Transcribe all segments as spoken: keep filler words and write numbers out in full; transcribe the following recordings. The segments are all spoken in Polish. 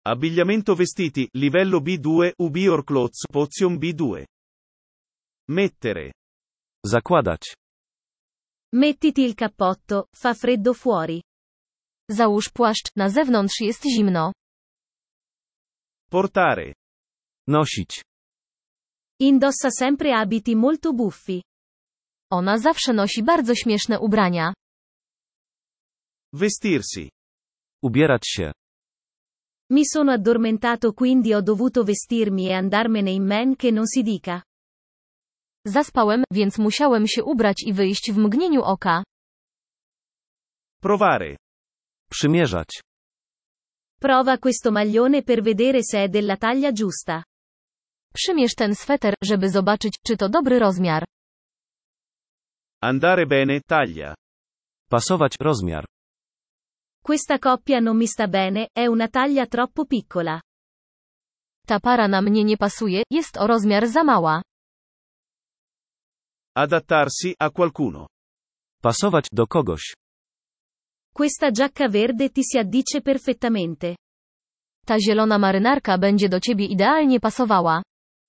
Abbigliamento vestiti, livello B due, U B or clothes, option B due. Mettere. Zakładać. Mettiti il cappotto, fa freddo fuori. Załóż płaszcz, na zewnątrz jest zimno. Portare. Nosić. Indossa sempre abiti molto buffi. Ona zawsze nosi bardzo śmieszne ubrania. Vestirsi. Ubierać się. Mi sono addormentato quindi ho dovuto vestirmi e andarmene in men che non si dica. Zaspałem, więc musiałem się ubrać i wyjść w mgnieniu oka. Provare. Przymierzać. Prova questo maglione per vedere se è della taglia giusta. Przymierz ten sweter, żeby zobaczyć, czy to dobry rozmiar. Andare bene, taglia. Pasować, rozmiar. Questa coppia non mi sta bene, è una taglia troppo piccola. Ta para na mnie nie pasuje, jest o rozmiar za mała. Adattarsi a qualcuno. Pasować do kogoś. Questa giacca verde ti si addice perfettamente. Ta zielona marynarka będzie do ciebie idealnie pasowała.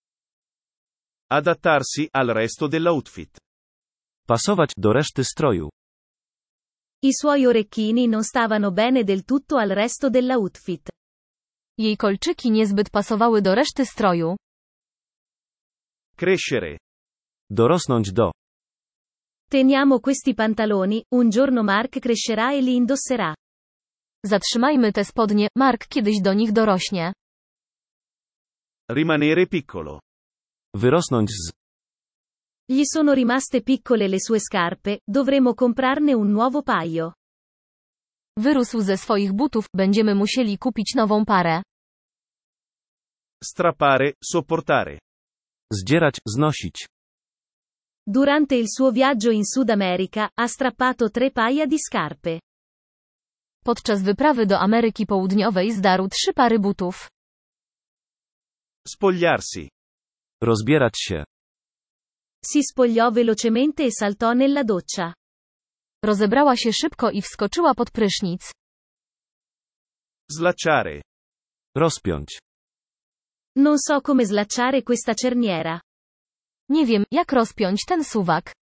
Adattarsi al resto dell'outfit. Pasować do reszty stroju. I suoi orecchini non stavano bene del tutto al resto dell'outfit. Jej kolczyki niezbyt pasowały do reszty stroju. Crescere. Dorosnąć do. Teniamo questi pantaloni, un giorno Mark crescerà e li indosserà. Zatrzymajmy te spodnie, Mark kiedyś do nich dorośnie. Rimanere piccolo. Wyrosnąć z. Gli sono rimaste piccole le sue scarpe, dovremo comprarne un nuovo paio. Wyrósł ze swoich butów, będziemy musieli kupić nową parę. Strappare, sopportare. Zdzierać, znosić. Durante il suo viaggio in Sud America, ha strappato tre paia di scarpe. Podczas wyprawy do Ameryki Południowej zdarł trzy pary butów. Spogliarsi. Rozbierać się. Si spogliò velocemente e saltò nella doccia. Rozebrała się szybko i wskoczyła pod prysznic. Slacciare. Rozpiąć. Non so come slacciare questa cerniera. Nie wiem, jak rozpiąć ten suwak.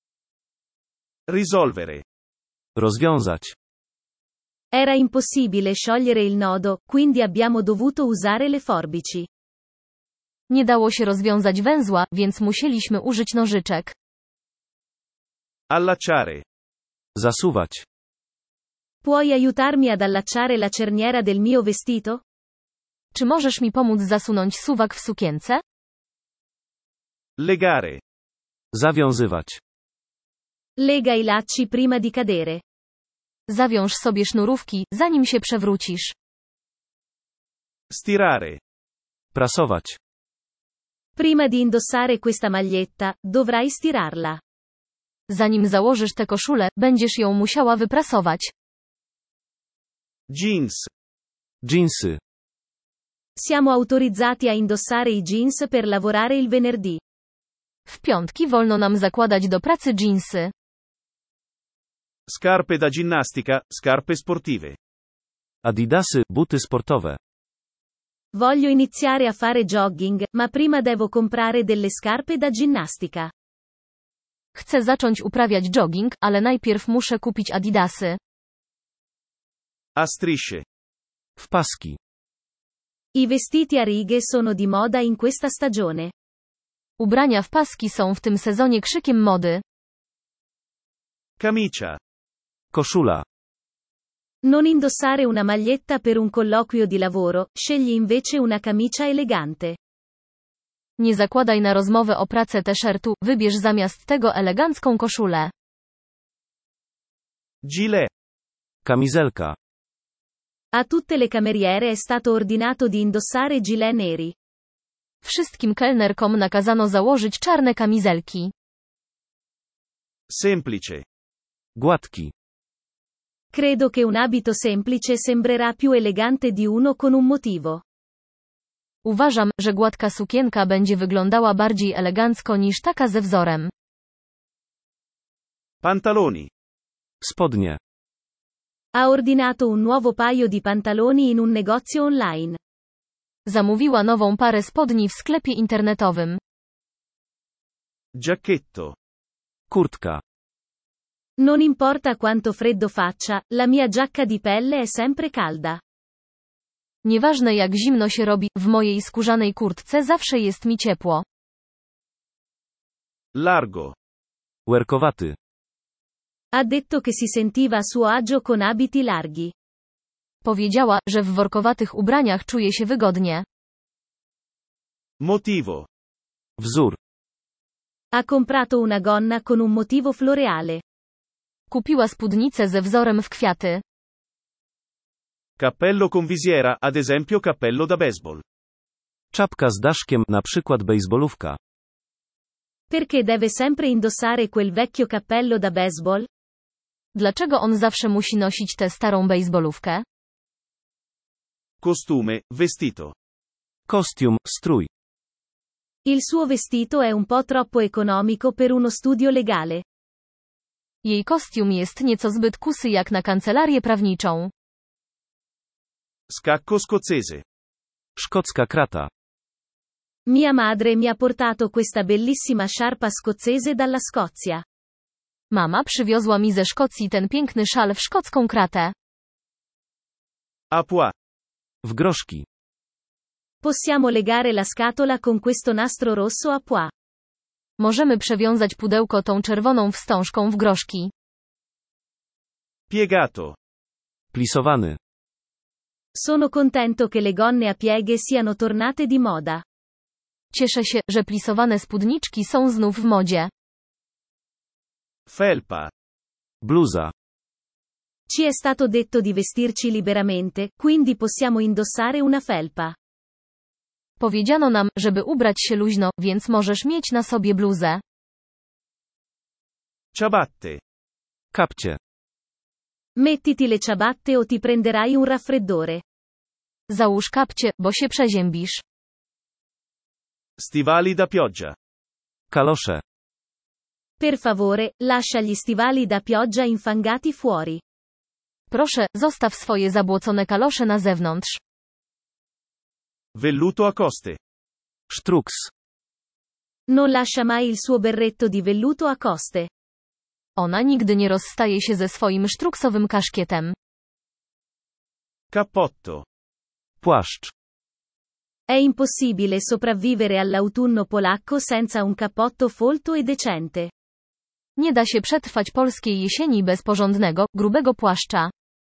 Risolvere. Rozwiązać. Era impossibile sciogliere il nodo, quindi abbiamo dovuto usare le forbici. Nie dało się rozwiązać węzła, więc musieliśmy użyć nożyczek. Allacciare. Zasuwać. Puoi aiutarmi ad allacciare la cerniera del mio vestito? Czy możesz mi pomóc zasunąć suwak w sukience? Legare. Zawiązywać. Lega i lacci prima di cadere. Zawiąż sobie sznurówki, zanim się przewrócisz. Stirare. Prasować. Prima di indossare questa maglietta, dovrai stirarla. Zanim założysz tę koszulę, będziesz ją musiała wyprasować. Jeans. Dżinsy. Siamo autorizzati a indossare i jeans per lavorare il venerdì. W piątki wolno nam zakładać do pracy dżinsy. Scarpe da ginnastica, scarpe sportive. Adidasy, buty sportowe. Voglio iniziare a fare jogging, ma prima devo comprare delle scarpe da ginnastica. Chcę zacząć uprawiać jogging, ale najpierw muszę kupić adidasy. A strisce. W paski. I vestiti a righe sono di moda in questa stagione. Ubrania w paski są w tym sezonie krzykiem mody. Camicia. Koszula. Non indossare una maglietta per un colloquio di lavoro, scegli invece una camicia elegante. Nie zakładaj na rozmowę o pracę t-shirtu, wybierz zamiast tego elegancką koszulę. Gilet. Kamizelka. A tutte le cameriere è stato ordinato di indossare gilet neri. Wszystkim kelnerkom nakazano założyć czarne kamizelki. Semplice. Gładki. Credo che un abito semplice sembrerà più elegante di uno con un motivo. Uważam, że gładka sukienka będzie wyglądała bardziej elegancko niż taka ze wzorem. Pantaloni. Spodnie. Ha ordinato un nuovo paio di pantaloni in un negozio online. Zamówiła nową parę spodni w sklepie internetowym. Giacchetto. Kurtka. Non importa quanto freddo faccia, la mia giacca di pelle è sempre calda. Nieważne jak zimno się robi, w mojej skórzanej kurtce zawsze jest mi ciepło. Largo. Łerkowaty. Ha detto che si sentiva a suo agio con abiti larghi. Powiedziała, że w workowatych ubraniach czuje się wygodnie. Motivo. Wzór. Ha comprato una gonna con un motivo floreale. Kupiła spódnicę ze wzorem w kwiaty. Cappello con visiera, ad esempio cappello da baseball. Czapka z daszkiem, na przykład bejsbolówka. Perché deve sempre indossare quel vecchio cappello da baseball? Dlaczego on zawsze musi nosić tę starą bejsbolówkę? Costume, vestito. Kostium, strój. Il suo vestito è un po' troppo economico per uno studio legale. Jej kostium jest nieco zbyt kusy jak na kancelarię prawniczą. Scacco scozzese. Szkocka krata. Mia madre mi ha portato questa bellissima sciarpa scozzese dalla Scozia. Mama przywiozła mi ze Szkocji ten piękny szal w szkocką kratę. A pois. W groszki. Possiamo legare la scatola con questo nastro rosso a pois. Możemy przewiązać pudełko tą czerwoną wstążką w groszki. Piegato. Plisowany. Sono contento che le gonne a pieghe siano tornate di moda. Cieszę się, że plisowane spódniczki są znów w modzie. Felpa. Bluza. Ci è stato detto di vestirci liberamente, quindi possiamo indossare una felpa. Powiedziano nam, żeby ubrać się luźno, więc możesz mieć na sobie bluzę. Ciabatte. Kapcie. Mettiti le ciabatte o ti prenderai un raffreddore. Załóż kapcie, bo się przeziębisz. Stivali da pioggia. Kalosze. Per favore, lascia gli stivali da pioggia infangati fuori. Proszę, zostaw swoje zabłocone kalosze na zewnątrz. Velluto a coste. Sztruks. Non lascia mai il suo berretto di velluto a coste. Ona nigdy nie rozstaje się ze swoim sztruksowym kaszkietem. Cappotto. Płaszcz. È impossibile sopravvivere all'autunno polacco senza un cappotto folto e decente. Nie da się przetrwać polskiej jesieni bez porządnego, grubego płaszcza.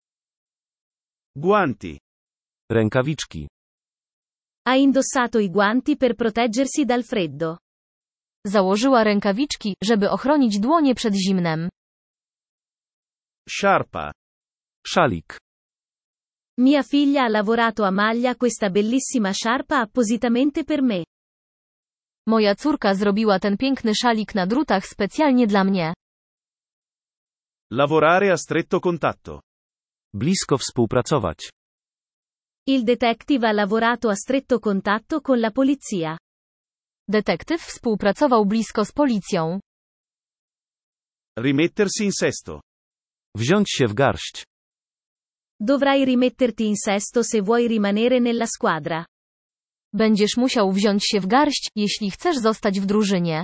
Guanti. Rękawiczki. Ha indossato i guanti per proteggersi dal freddo. Założyła rękawiczki, żeby ochronić dłonie przed zimnem. Sciarpa. Szalik. Mia figlia ha lavorato a maglia questa bellissima sciarpa appositamente per me. Moja córka zrobiła ten piękny szalik na drutach specjalnie dla mnie. Lavorare a stretto contatto. Blisko współpracować. Il detective ha lavorato a stretto contatto con la polizia. Detektyw współpracował blisko z policją. Rimettersi in sesto. Wziąć się w garść. Dovrai rimetterti in sesto se vuoi rimanere nella squadra. Będziesz musiał wziąć się w garść, jeśli chcesz zostać w drużynie.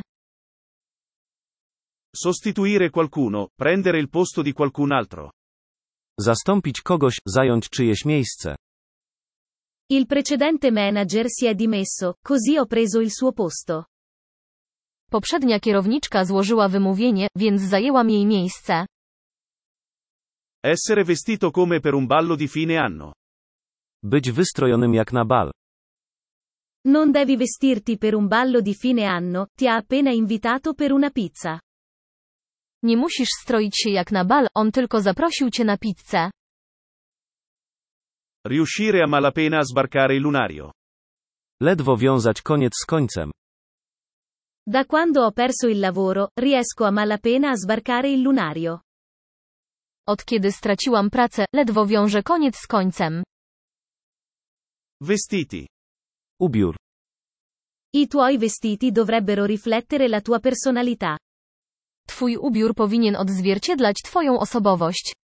Sostituire qualcuno, prendere il posto di qualcun altro. Zastąpić kogoś, zająć czyjeś miejsce. Il precedente manager si è dimesso, così ho preso il suo posto. Poprzednia kierowniczka złożyła wymówienie, więc zajęłam jej miejsce. Essere vestito come per un ballo di fine anno. Być wystrojonym jak na bal. Non devi vestirti per un ballo di fine anno, ti ha appena invitato per una pizza. Nie musisz stroić się jak na bal, on tylko zaprosił cię na pizzę. Riuscire a malapena a sbarcare il lunario. Ledwo wiązać koniec z końcem. Da quando ho perso il lavoro, riesco a malapena a sbarcare il lunario. Od kiedy straciłam pracę, ledwo wiążę koniec z końcem. Vestiti. Ubiór. I tuoi vestiti dovrebbero riflettere la tua personalità. Twój ubiór powinien odzwierciedlać twoją osobowość.